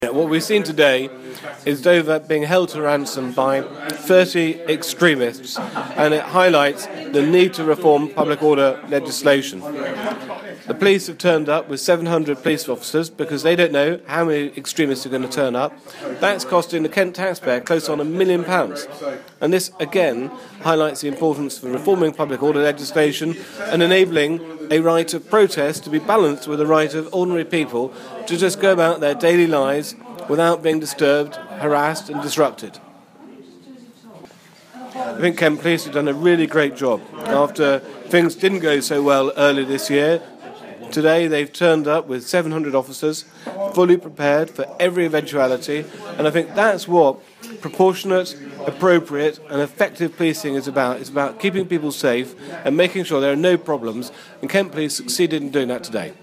What we've seen today is Dover being held to ransom by 30 extremists, and it highlights the need to reform public order legislation. The police have turned up with 700 police officers because they don't know how many extremists are going to turn up. That's costing the Kent taxpayer close on £1 million. And this, again, highlights the importance of reforming public order legislation and enabling a right of protest to be balanced with the right of ordinary people to just go about their daily lives without being disturbed, harassed and disrupted. I think Kent Police have done a really great job. After things didn't go so well earlier this year, today they've turned up with 700 officers, fully prepared for every eventuality, and I think that's what proportionate, appropriate and effective policing is about. It's about keeping people safe and making sure there are no problems, and Kent Police succeeded in doing that today.